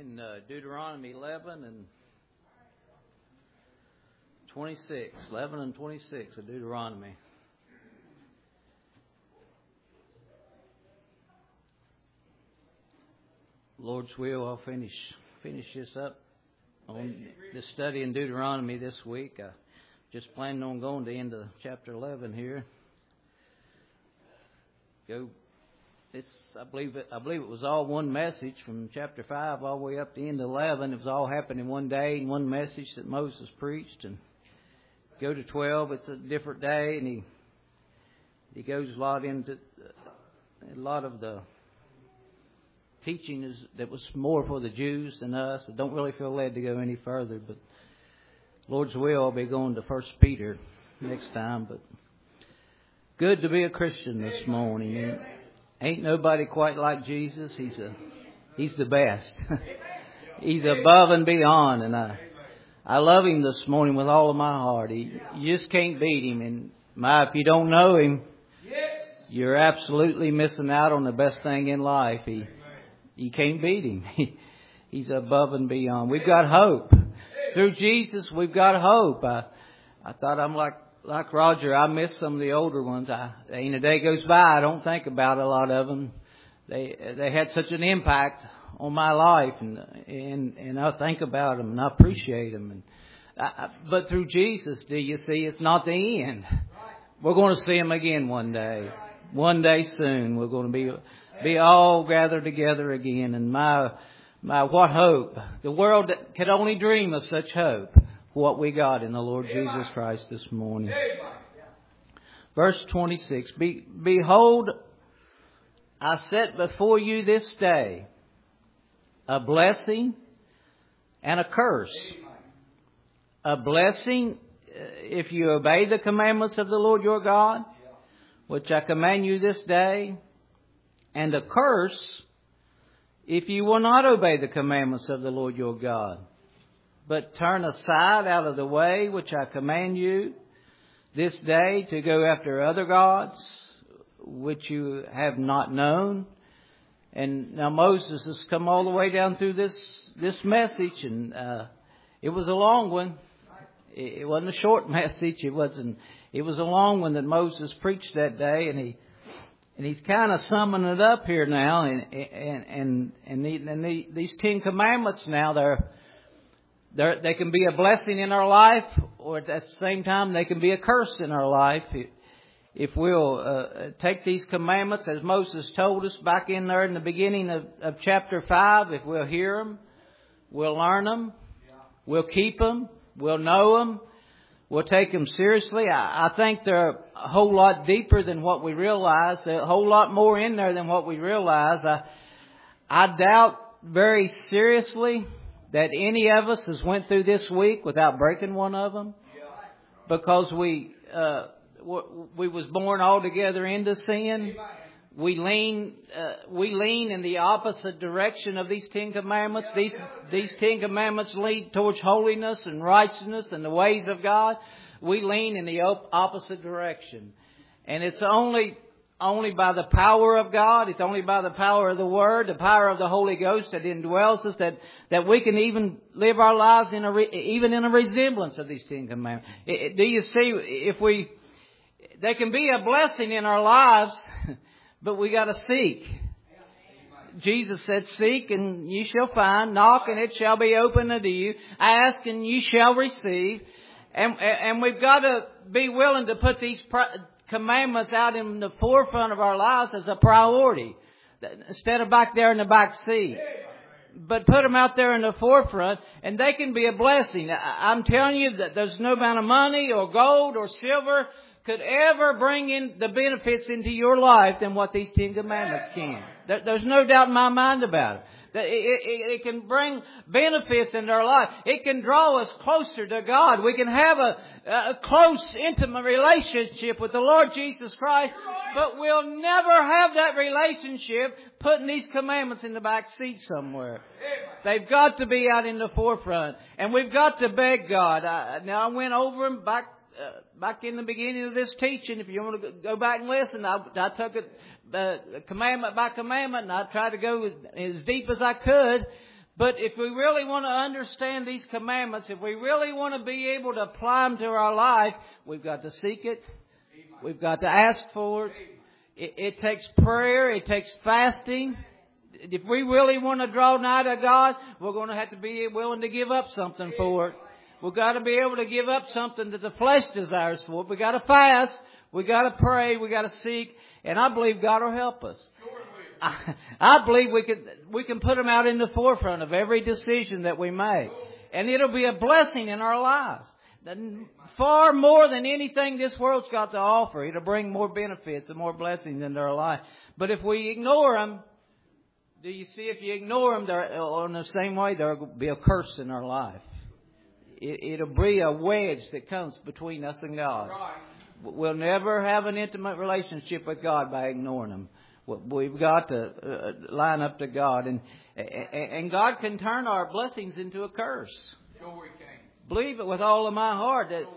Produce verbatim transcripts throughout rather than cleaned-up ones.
in uh, Deuteronomy eleven and twenty-six. eleven and twenty-six of Deuteronomy. Lord's will, I'll finish finish this up on the study in Deuteronomy this week. I just planning on going to the end of chapter eleven here. Go. It's, I believe it. I believe it was all one message from chapter five all the way up to the end of eleven. It was all happened in one day and one message that Moses preached. And go to twelve. It's a different day, and he he goes a lot into a lot of the teaching is that was more for the Jews than us. I don't really feel led to go any further, but Lord's will, I'll be going to First Peter next time. But good to be a Christian this morning. Ain't nobody quite like Jesus. He's a He's the best. He's above and beyond, and I I love Him this morning with all of my heart. He, you just can't beat Him. And my, if you don't know Him, you're absolutely missing out on the best thing in life. He You can't beat Him. He's above and beyond. We've got hope. Through Jesus, we've got hope. I, I thought I'm like like Roger. I miss some of the older ones. I, ain't a day goes by I don't think about a lot of them. They they had such an impact on my life, and and and I think about them and I appreciate them. And I, but through Jesus, do you see? It's not the end. We're going to see Him again one day. One day soon, we're going to be. Be all gathered together again. And my, my, what hope. The world could only dream of such hope. What we got in the Lord Jesus Christ this morning. Verse twenty-six. Be, Behold, I set before you this day a blessing and a curse. A blessing if you obey the commandments of the Lord your God, which I command you this day. And a curse if you will not obey the commandments of the Lord your God, but turn aside out of the way which I command you this day to go after other gods which you have not known. And now Moses has come all the way down through this this message, and uh, it was a long one. It wasn't a short message. It wasn't. It was a long one that Moses preached that day, and he. And he's kind of summing it up here now, and and and and, the, and the, these Ten Commandments now they're they they can be a blessing in our life, or at the same time they can be a curse in our life if, if we'll uh, take these commandments as Moses told us back in there in the beginning of, of chapter five. If we'll hear them, we'll learn them, we'll keep them, we'll know them. We'll take them seriously. I, I think they're a whole lot deeper than what we realize. There's a whole lot more in there than what we realize. I, I doubt very seriously that any of us has went through this week without breaking one of them, because we uh, we was born altogether into sin. We lean uh, we lean in the opposite direction of these Ten Commandments. These these Ten Commandments lead towards holiness and righteousness and the ways of God. We lean in the op- opposite direction, and it's only only by the power of God. It's only by the power of the Word, the power of the Holy Ghost that indwells us, that that we can even live our lives in a re- even in a resemblance of these Ten Commandments. It, it, do you see? If we they can be a blessing in our lives. But we got to seek. Jesus said, seek and you shall find. Knock and it shall be opened unto you. Ask and you shall receive. And, and we've got to be willing to put these commandments out in the forefront of our lives as a priority, instead of back there in the back seat. But put them out there in the forefront, and they can be a blessing. I'm telling you that there's no amount of money or gold or silver could ever bring in the benefits into your life than what these Ten Commandments can. There's no doubt in my mind about it. It, it, it can bring benefits into our life. It can draw us closer to God. We can have a, a close, intimate relationship with the Lord Jesus Christ, but we'll never have that relationship putting these commandments in the back seat somewhere. They've got to be out in the forefront, and we've got to beg God. I, now I went over them back uh, back in the beginning of this teaching. If you want to go back and listen, I, I took it uh, commandment by commandment, and I tried to go as deep as I could. But if we really want to understand these commandments, if we really want to be able to apply them to our life, we've got to seek it. We've got to ask for it. It, it takes prayer. It takes fasting. If we really want to draw nigh to God, we're going to have to be willing to give up something for it. We've got to be able to give up something that the flesh desires for it. We've got to fast. We've got to pray. We've got to seek. And I believe God will help us. I, I believe we can, we can put Him out in the forefront of every decision that we make. And it'll be a blessing in our lives. Far more than anything this world's got to offer. It'll bring more benefits and more blessings into our life. But if we ignore them, do you see, if you ignore them, in the same way, there will be a curse in our life. It, it'll be a wedge that comes between us and God. We'll never have an intimate relationship with God by ignoring them. We've got to uh, line up to God. And, and God can turn our blessings into a curse. Sure we can. Believe it with all of my heart. That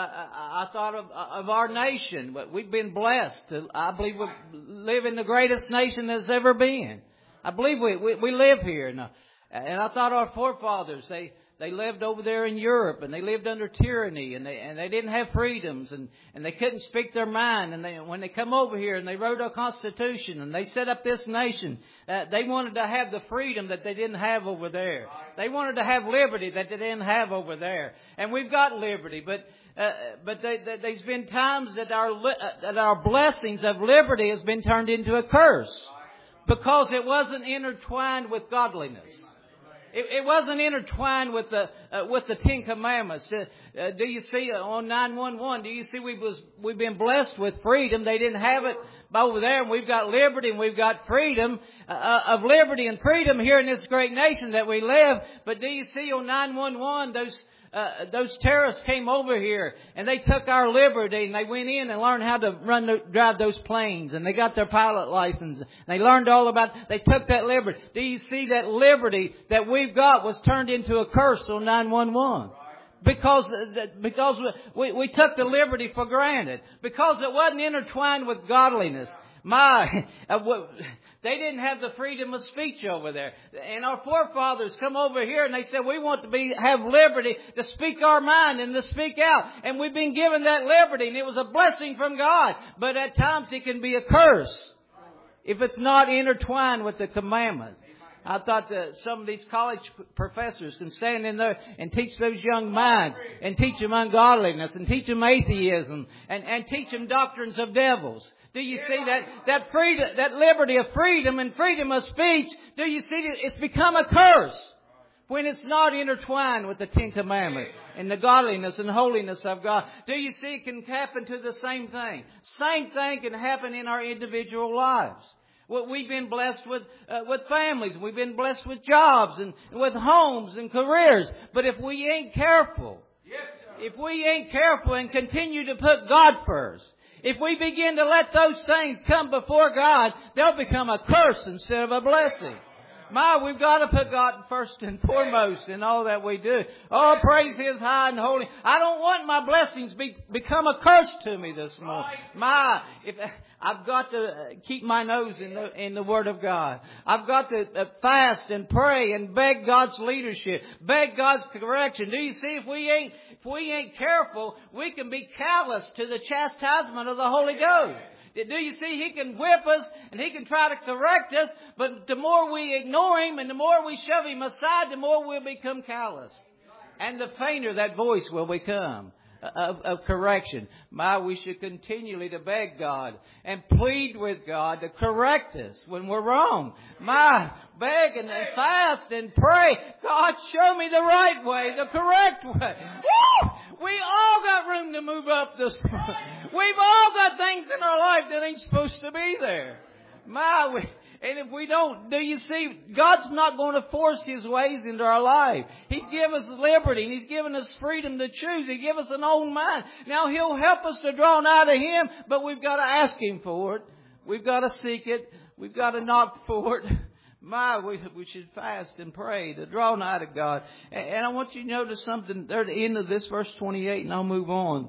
I thought of, of our nation. We've been blessed. I believe we live in the greatest nation there's ever been. I believe we, we, we live here. And, and I thought our forefathers, they... They lived over there in Europe, and they lived under tyranny, and they and they didn't have freedoms, and, and they couldn't speak their mind. And they, when they come over here and they wrote a constitution and they set up this nation, uh, they wanted to have the freedom that they didn't have over there. They wanted to have liberty that they didn't have over there. And we've got liberty, but uh, but they, they, there's been times that our uh, that our blessings of liberty has been turned into a curse because it wasn't intertwined with godliness. It, it wasn't intertwined with the uh, with the Ten Commandments. Uh, uh, do you see uh, on nine one one? Do you see we was we've been blessed with freedom? They didn't have it over there, and we've got liberty and we've got freedom uh, of liberty and freedom here in this great nation that we live. But do you see on nine one one those? Uh, those terrorists came over here and they took our liberty and they went in and learned how to run, the, drive those planes, and they got their pilot license. And they learned all about, they took that liberty. Do you see that liberty that we've got was turned into a curse on nine one one? Because, because we, we took the liberty for granted. Because it wasn't intertwined with godliness. My, uh, they didn't have the freedom of speech over there. And our forefathers come over here and they said, we want to be, have liberty to speak our mind and to speak out. And we've been given that liberty, and it was a blessing from God. But at times it can be a curse if it's not intertwined with the commandments. I thought that some of these college professors can stand in there and teach those young minds and teach them ungodliness and teach them atheism and, and teach them doctrines of devils. Do you see that, that freedom, that liberty of freedom and freedom of speech? Do you see that it's become a curse when it's not intertwined with the Ten Commandments and the godliness and holiness of God? Do you see it can happen to the same thing? Same thing can happen in our individual lives. Well, we've been blessed with uh, with families. We've been blessed with jobs and with homes and careers. But if we ain't careful, yes, if we ain't careful and continue to put God first, if we begin to let those things come before God, they'll become a curse instead of a blessing. My, we've got to put God first and foremost in all that we do. Oh, praise His high and holy. I don't want my blessings to be, become a curse to me this morning. My, if I've got to keep my nose in the in the Word of God. I've got to fast and pray and beg God's leadership, beg God's correction. Do you see, if we ain't if we ain't careful, we can be callous to the chastisement of the Holy Ghost. Do you see, He can whip us and He can try to correct us, but the more we ignore Him and the more we shove Him aside, the more we'll become callous. And the fainter that voice will become of, of correction. My, we should continually to beg God and plead with God to correct us when we're wrong. My, beg and fast and pray. God, show me the right way, the correct way. Woo! We all got room to move up this morning. We've all got things in our life that ain't supposed to be there. My, we, and if we don't, do you see, God's not going to force His ways into our life. He's given us liberty, and He's given us freedom to choose. He given us an own mind. Now He'll help us to draw nigh to Him, but we've got to ask Him for it. We've got to seek it. We've got to knock for it. My, we, we should fast and pray to draw nigh to God. And, and I want you to notice something there at the end of this verse twenty-eight, and I'll move on.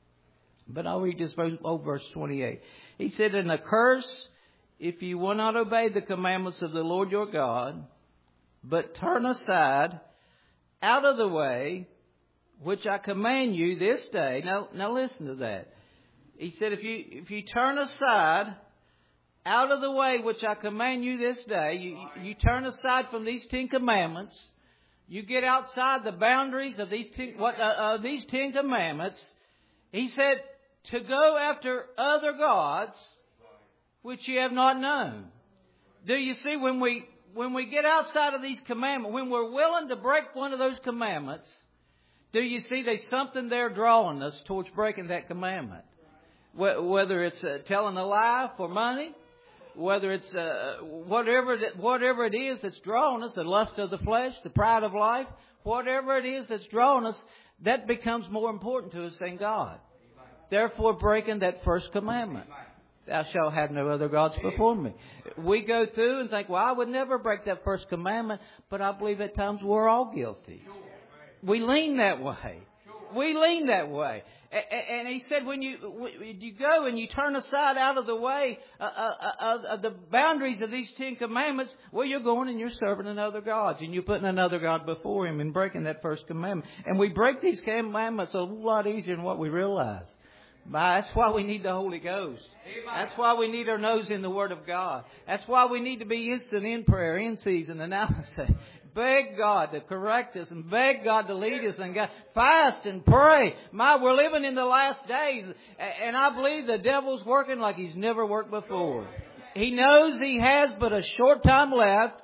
But I'll read this verse, oh, verse twenty-eight. He said, "And a curse, if you will not obey the commandments of the Lord your God, but turn aside out of the way, which I command you this day. Now, now listen to that. He said, if you if you turn aside out of the way which I command you this day, you, you turn aside from these Ten Commandments, you get outside the boundaries of these ten, what uh, uh, these Ten Commandments. He said to go after other gods which you have not known. Do you see, when we when we get outside of these commandments, when we're willing to break one of those commandments, do you see there's something there drawing us towards breaking that commandment? Whether it's uh, telling a lie for money, whether it's uh, whatever whatever it is that's drawing us, the lust of the flesh, the pride of life, whatever it is that's drawing us, that becomes more important to us than God. Therefore, breaking that first commandment. Thou shalt have no other gods before me. We go through and think, well, I would never break that first commandment, but I believe at times we're all guilty. We lean that way. We lean that way. And he said, when you you go and you turn aside out of the way uh, uh, of the boundaries of these Ten Commandments, well, you're going and you're serving another God, and you're putting another God before Him and breaking that first commandment. And we break these commandments a whole lot easier than what we realize. That's why we need the Holy Ghost. That's why we need our nose in the Word of God. That's why we need to be instant in prayer, in season, and out of season. Beg God to correct us and beg God to lead us and God, fast and pray. My, we're living in the last days, and I believe the devil's working like he's never worked before. He knows he has but a short time left.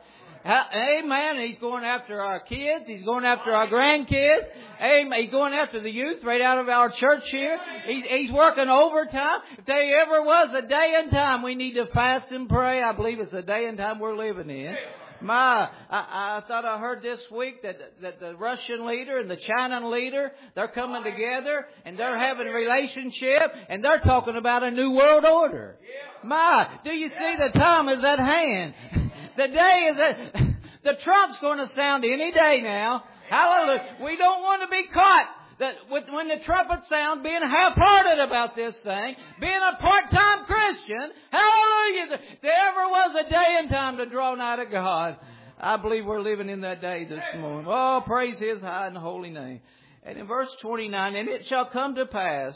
Amen. He's going after our kids. He's going after our grandkids. Amen. He's going after the youth right out of our church here. He's, he's working overtime. If there ever was a day and time we need to fast and pray, I believe it's a day and time we're living in. My, I, I thought I heard this week that, that the Russian leader and the China leader, they're coming together and they're having a relationship and they're talking about a new world order. My, do you see the time is at hand? The day is at, the trump's going to sound any day now. Hallelujah. We don't want to be caught that with, when the trumpet sounds, being half-hearted about this thing, being a part-time Christian. Hallelujah. If there ever was a day and time to draw nigh to God, I believe we're living in that day this morning. Oh, praise His high and holy name. And in verse twenty-nine, and it shall come to pass,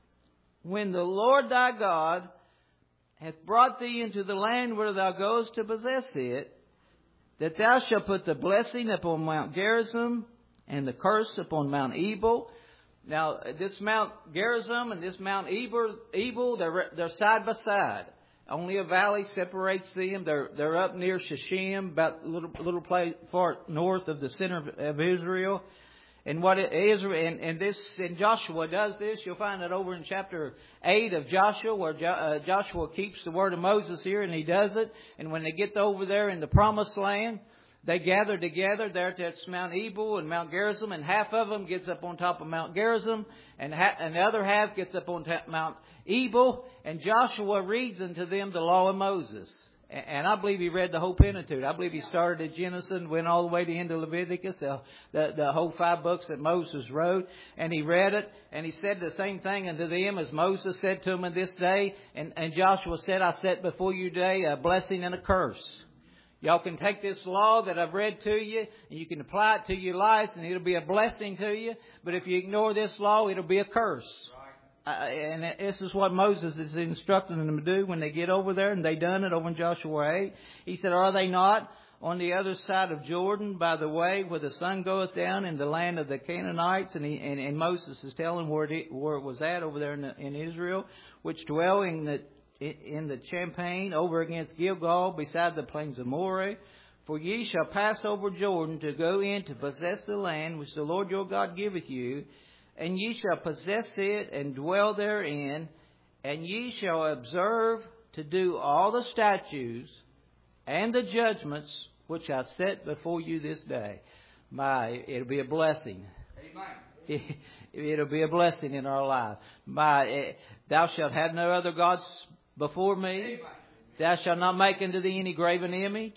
when the Lord thy God hath brought thee into the land where thou goest to possess it, that thou shalt put the blessing upon Mount Gerizim and the curse upon Mount Ebal. Now, this Mount Gerizim and this Mount Ebal, Ebal they're, they're side by side. Only a valley separates them. They're they're up near Shechem, about a little little place far north of the center of, of Israel. And what it is, and, and this, and Joshua does this. You'll find it over in chapter eight of Joshua, where jo, uh, Joshua keeps the word of Moses here, and he does it. And when they get over there in the Promised Land, they gather together there at Mount Ebal and Mount Gerizim, and half of them gets up on top of Mount Gerizim, and, ha- and the other half gets up on t- Mount Ebal, and Joshua reads unto them the law of Moses. And I believe he read the whole Pentateuch. I believe he started at Genesis and went all the way to the end of Leviticus, the, the, the whole five books that Moses wrote. And he read it, and he said the same thing unto them as Moses said to them in this day. And, and Joshua said, I set before you today a blessing and a curse. Y'all can take this law that I've read to you, and you can apply it to your lives, and it'll be a blessing to you. But if you ignore this law, it'll be a curse. Uh, and this is what Moses is instructing them to do when they get over there, and they done it over in Joshua eight. He said, are they not on the other side of Jordan by the way where the sun goeth down in the land of the Canaanites? And, he, and, and Moses is telling where it, where it was at over there in, the, in Israel, which dwell in the in the champaign over against Gilgal beside the plains of Moreh. For ye shall pass over Jordan to go in to possess the land which the Lord your God giveth you, and ye shall possess it and dwell therein, and ye shall observe to do all the statutes and the judgments which I set before you this day. My, it'll be a blessing. Amen. It'll be a blessing in our life. My, thou shalt have no other gods before me. Amen. Thou shalt not make unto thee any graven image.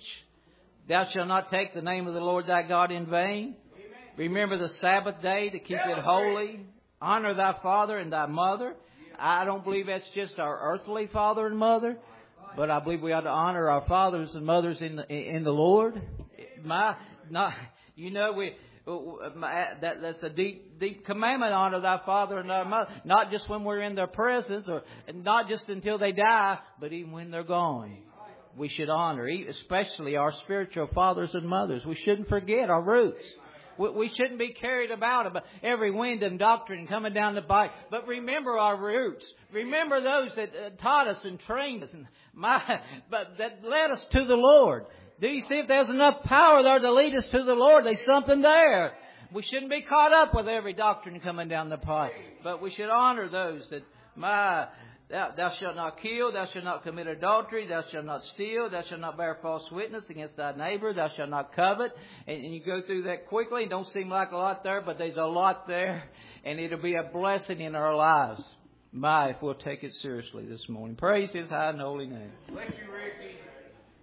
Thou shalt not take the name of the Lord thy God in vain. Remember the Sabbath day to keep it holy. Honor thy father and thy mother. I don't believe that's just our earthly father and mother, but I believe we ought to honor our fathers and mothers in the, in the Lord. My, not, you know, we that that's a deep deep commandment. Honor thy father and thy mother. Not just when we're in their presence, or not just until they die, but even when they're gone. We should honor, especially our spiritual fathers and mothers. We shouldn't forget our roots. We shouldn't be carried about about every wind and doctrine coming down the pike. But remember our roots. Remember those that taught us and trained us, and my, but that led us to the Lord. Do you see if there's enough power there to lead us to the Lord? There's something there. We shouldn't be caught up with every doctrine coming down the pike. But we should honor those that, my, thou, thou shalt not kill, thou shalt not commit adultery, thou shalt not steal, thou shalt not bear false witness against thy neighbor, thou shalt not covet. And, and you go through that quickly. It don't seem like a lot there, but there's a lot there. And it'll be a blessing in our lives. My, if we'll take it seriously this morning. Praise His high and holy name. Bless you, Rick.